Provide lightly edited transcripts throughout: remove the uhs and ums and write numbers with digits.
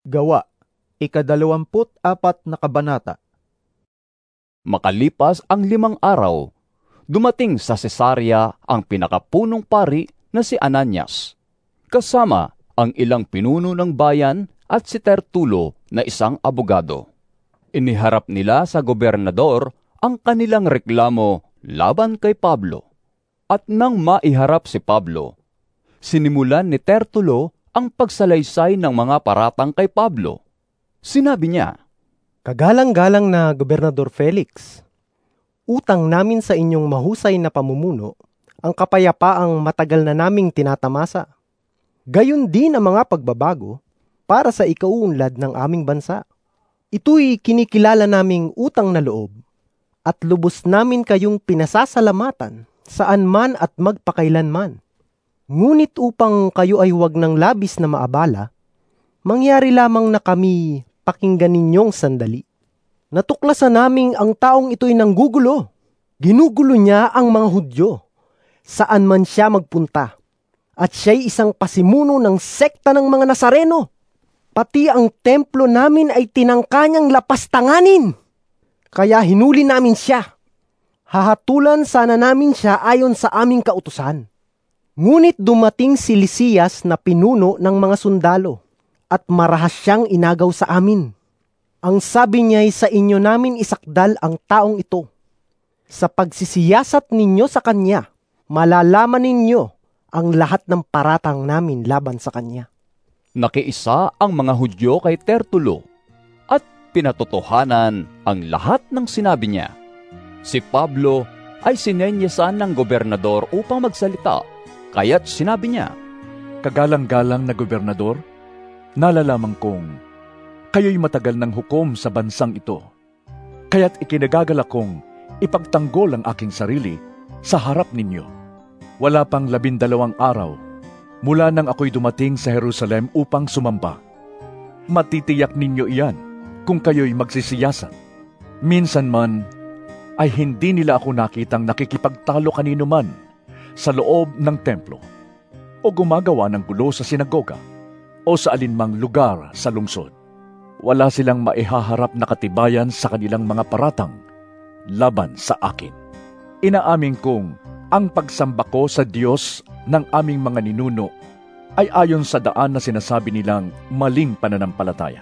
Gawa, 24 na kabanata. Makalipas ang 5 araw, dumating sa Cesarea ang pinakapunong pari na si Ananias, kasama ang ilang pinuno ng bayan at si Tertulo na isang abogado. Iniharap nila sa gobernador ang kanilang reklamo laban kay Pablo. At nang maiharap si Pablo, sinimulan ni Tertulo ang pagsalaysay ng mga paratang kay Pablo. Sinabi niya, "Kagalang-galang na Gobernador Felix, utang namin sa inyong mahusay na pamumuno ang kapayapaang matagal na naming tinatamasa. Gayon din ang mga pagbabago para sa ikauunlad ng aming bansa. Ito'y kinikilala naming utang na loob at lubos namin kayong pinasasalamatan saan man at magpakailanman. Ngunit upang kayo ay huwag ng labis na maabala, mangyari lamang na kami pakinggan ninyong sandali. Natuklasan naming ang taong ito'y nanggugulo. Ginugulo niya ang mga Hudyo, saan man siya magpunta. At siya'y isang pasimuno ng sekta ng mga Nazareno. Pati ang templo namin ay tinangka niyang lapastanganin. Kaya hinuli namin siya. Hahatulan sana namin siya ayon sa aming kautusan. Ngunit dumating si Lisias na pinuno ng mga sundalo at marahas siyang inagaw sa amin. Ang sabi niya'y sa inyo namin isakdal ang taong ito. Sa pagsisiyasat ninyo sa kanya, malalaman ninyo ang lahat ng paratang namin laban sa kanya." Nakiisa ang mga Hudyo kay Tertulo at pinatotohanan ang lahat ng sinabi niya. Si Pablo ay sinenyesan ng gobernador upang magsalita, kaya't sinabi niya, "Kagalang-galang na gobernador, nalalaman kong kayo'y matagal ng hukom sa bansang ito. Kaya't ikinagagala kong ipagtanggol ang aking sarili sa harap ninyo. Wala pang 12 araw mula nang ako'y dumating sa Jerusalem upang sumamba. Matitiyak ninyo iyan kung kayo'y magsisiyasat. Minsan man ay hindi nila ako nakitang nakikipagtalo kanino man sa loob ng templo o gumagawa ng gulo sa sinagoga o sa alinmang lugar sa lungsod. Wala silang maihaharap na katibayan sa kanilang mga paratang laban sa akin. Inaamin kong ang pagsamba ko sa Diyos ng aming mga ninuno ay ayon sa daan na sinasabi nilang maling pananampalataya.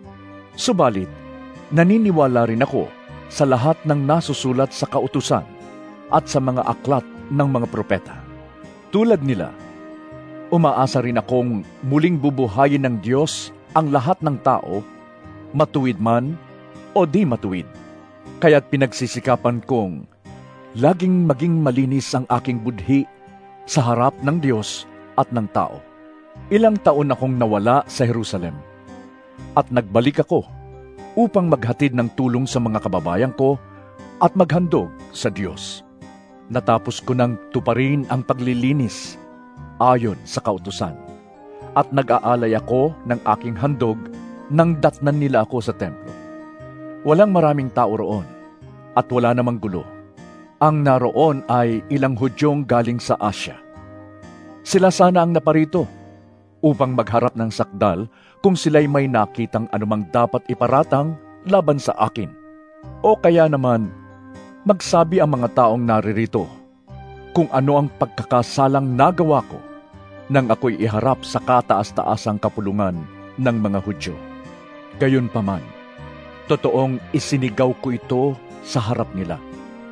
Subalit, naniniwala rin ako sa lahat ng nasusulat sa kautusan at sa mga aklat ng mga propeta. Tulad nila, umaasa rin akong muling bubuhayin ng Diyos ang lahat ng tao, matuwid man o di matuwid. Kaya't pinagsisikapan kong laging maging malinis ang aking budhi sa harap ng Diyos at ng tao. Ilang taon akong nawala sa Jerusalem at nagbalik ako upang maghatid ng tulong sa mga kababayan ko at maghandog sa Diyos. Natapos ko nang tuparin ang paglilinis ayon sa kautusan at nag-aalay ako ng aking handog nang datnan nila ako sa templo. Walang maraming tao roon at wala namang gulo. Ang naroon ay ilang Hudyong galing sa Asya. Sila sana ang naparito upang magharap ng sakdal kung sila'y may nakitang anumang dapat iparatang laban sa akin. O kaya naman, magsabi ang mga taong naririto kung ano ang pagkakasalang nagawa ko nang ako'y iharap sa kataas-taasang kapulungan ng mga Hudyo. Gayunpaman, totoong isinigaw ko ito sa harap nila.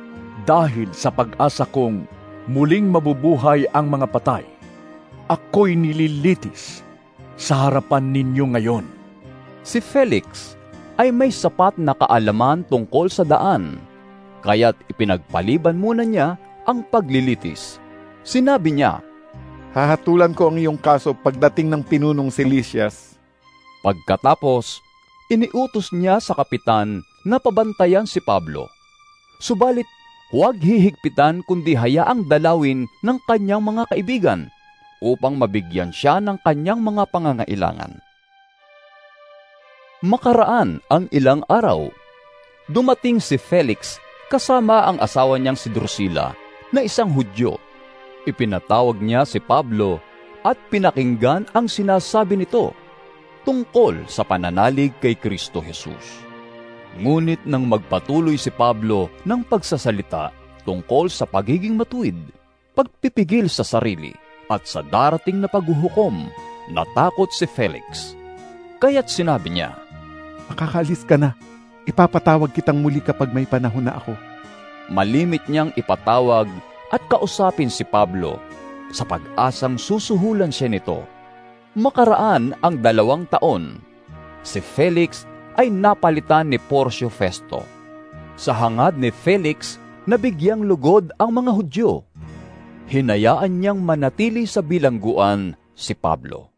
Dahil sa pag-asa kong muling mabubuhay ang mga patay, ako'y nililitis sa harapan ninyo ngayon." Si Felix ay may sapat na kaalaman tungkol sa daan, kaya't ipinagpaliban muna niya ang paglilitis. Sinabi niya, "Hahatulan ko ang iyong kaso pagdating ng pinunong si Lisias." Pagkatapos, iniutos niya sa kapitan na pabantayan si Pablo. Subalit, huwag hihigpitan kundi hayaang dalawin ng kanyang mga kaibigan upang mabigyan siya ng kanyang mga pangangailangan. Makaraan ang ilang araw, dumating si Felix kasama ang asawa niyang si Drusilla na isang Hudyo. Ipinatawag niya si Pablo at pinakinggan ang sinasabi nito. tungkol sa pananalig kay Kristo Jesus. Ngunit nang magpatuloy si Pablo ng pagsasalita tungkol sa pagiging matuwid, pagpipigil sa sarili at sa darating na paghuhukom, natakot si Felix. Kaya't sinabi niya, Makakaalis ka na. Ipapatawag kitang muli kapag may panahon na ako. malimit niyang ipatawag at kausapin si Pablo sa pag-asang susuhulan siya nito. Makaraan ang 2 taon, si Felix ay napalitan ni Porcio Festo. Sa hangad ni Felix, nabigyang lugod ang mga Hudyo. Hinayaan niyang manatili sa bilangguan si Pablo.